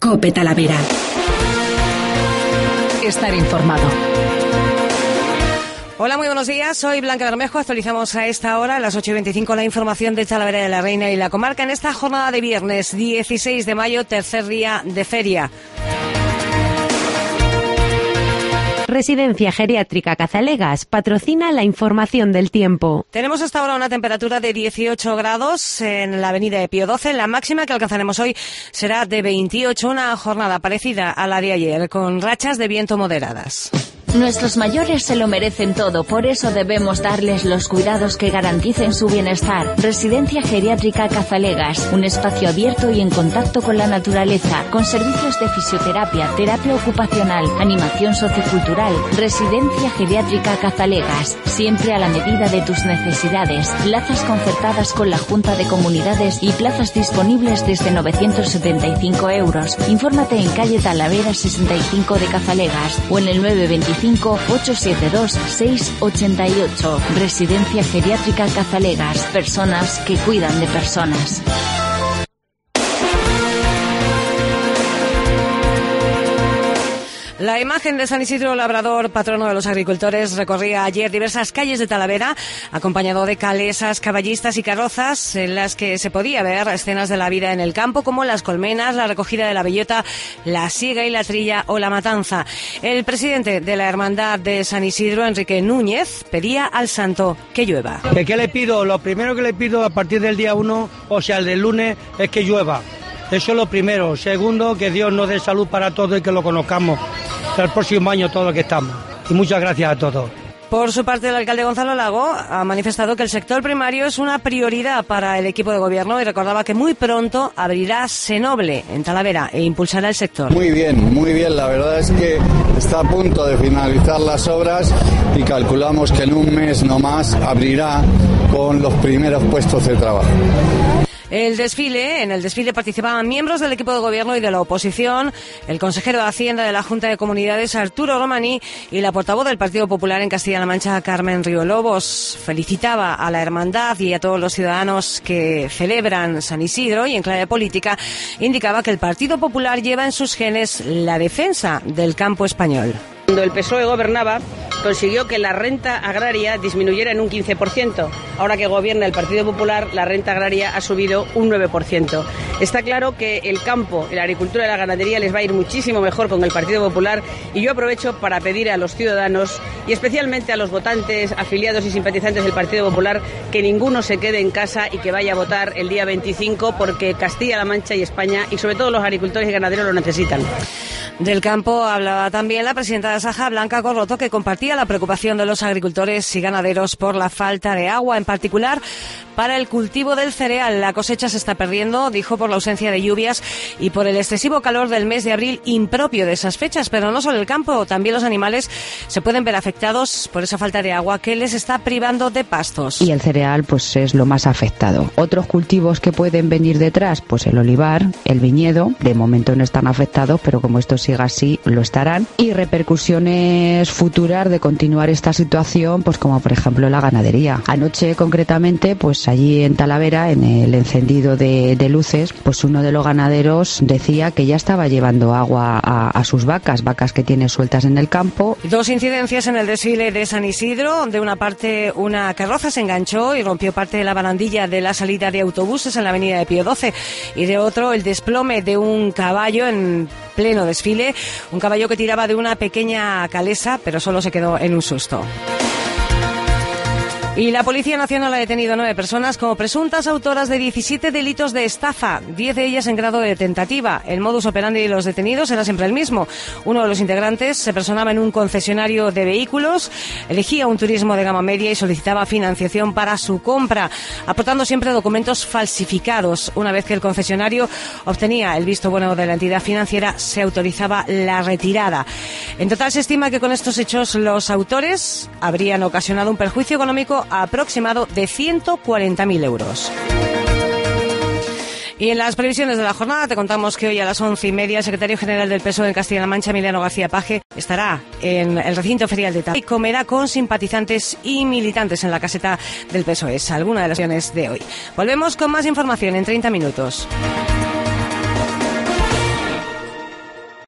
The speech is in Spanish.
COPE Talavera. Estar informado. Hola, muy buenos días. Soy Blanca Bermejo. Actualizamos a esta hora, a las 8:25, la información de Talavera de la Reina y la comarca en esta jornada de viernes 16 de mayo, tercer día de feria. Residencia Geriátrica Cazalegas patrocina la información del tiempo. Tenemos hasta ahora una temperatura de 18 grados en la avenida de Pío XII. La máxima que alcanzaremos hoy será de 28, una jornada parecida a la de ayer, con rachas de viento moderadas. Nuestros mayores se lo merecen todo, por eso debemos darles los cuidados que garanticen su bienestar. Residencia Geriátrica Cazalegas, un espacio abierto y en contacto con la naturaleza, con servicios de fisioterapia, terapia ocupacional, animación sociocultural. Residencia Geriátrica Cazalegas, siempre a la medida de tus necesidades. Plazas concertadas con la Junta de Comunidades y plazas disponibles desde 975 euros. Infórmate en calle Talavera 65 de Cazalegas o en el 925-872-688. Residencia Geriátrica Cazalegas. Personas que cuidan de personas. La imagen de San Isidro Labrador, patrono de los agricultores, recorría ayer diversas calles de Talavera, acompañado de calesas, caballistas y carrozas, en las que se podía ver escenas de la vida en el campo, como las colmenas, la recogida de la bellota, la siega y la trilla o la matanza. El presidente de la Hermandad de San Isidro, Enrique Núñez, pedía al santo que llueva. ¿Qué le pido? Lo primero que le pido a partir del día 1, o sea, el del lunes, es que llueva. Eso es lo primero. Segundo, que Dios nos dé salud para todos y que lo conozcamos el próximo año todo lo que estamos. Y muchas gracias a todos. Por su parte, el alcalde Gonzalo Lago ha manifestado que el sector primario es una prioridad para el equipo de gobierno y recordaba que muy pronto abrirá Senoble en Talavera e impulsará el sector. Muy bien. La verdad es que está a punto de finalizar las obras y calculamos que en un mes no más abrirá con los primeros puestos de trabajo. En el desfile participaban miembros del equipo de gobierno y de la oposición, el consejero de Hacienda de la Junta de Comunidades, Arturo Romaní, y la portavoz del Partido Popular en Castilla-La Mancha, Carmen Riolobos. Felicitaba a la hermandad y a todos los ciudadanos que celebran San Isidro y en clave política indicaba que el Partido Popular lleva en sus genes la defensa del campo español. Cuando el PSOE gobernaba, consiguió que la renta agraria disminuyera en un 15%. Ahora que gobierna el Partido Popular, la renta agraria ha subido un 9%. Está claro que el campo, la agricultura y la ganadería les va a ir muchísimo mejor con el Partido Popular, y yo aprovecho para pedir a los ciudadanos y especialmente a los votantes, afiliados y simpatizantes del Partido Popular que ninguno se quede en casa y que vaya a votar el día 25, porque Castilla-La Mancha y España, y sobre todo los agricultores y ganaderos, lo necesitan. Del campo hablaba también la presidenta de Asaja, Blanca Corroto, que compartía la preocupación de los agricultores y ganaderos por la falta de agua, en particular para el cultivo del cereal. La cosecha se está perdiendo, dijo, por la ausencia de lluvias y por el excesivo calor del mes de abril, impropio de esas fechas. Pero no solo el campo, también los animales se pueden ver afectados por esa falta de agua que les está privando de pastos. Y el cereal pues es lo más afectado. Otros cultivos que pueden venir detrás, pues el olivar, el viñedo, de momento no están afectados, pero como esto siga así, lo estarán. Y repercusiones futuras de continuar esta situación, pues como por ejemplo la ganadería. Anoche concretamente, pues allí en Talavera, en el encendido de luces, pues uno de los ganaderos decía que ya estaba llevando agua a sus vacas que tiene sueltas en el campo. Dos incidencias en el desfile de San Isidro. De una parte, una carroza se enganchó y rompió parte de la barandilla de la salida de autobuses en la avenida de Pío XII. Y de otro, el desplome de un caballo en pleno desfile. Un caballo que tiraba de una pequeña calesa, pero solo se quedó en un susto. Y la Policía Nacional ha detenido 9 personas como presuntas autoras de 17 delitos de estafa, 10 de ellas en grado de tentativa. El modus operandi de los detenidos era siempre el mismo. Uno de los integrantes se personaba en un concesionario de vehículos, elegía un turismo de gama media y solicitaba financiación para su compra, aportando siempre documentos falsificados. Una vez que el concesionario obtenía el visto bueno de la entidad financiera, se autorizaba la retirada. En total se estima que con estos hechos los autores habrían ocasionado un perjuicio económico aproximado de 140.000 euros. Y en las previsiones de la jornada te contamos que hoy a las 11:30 el secretario general del PSOE en Castilla-La Mancha, Emiliano García Paje, estará en el recinto ferial de Talavera y comerá con simpatizantes y militantes en la caseta del PSOE. Es alguna de las acciones de hoy. Volvemos con más información en 30 minutos.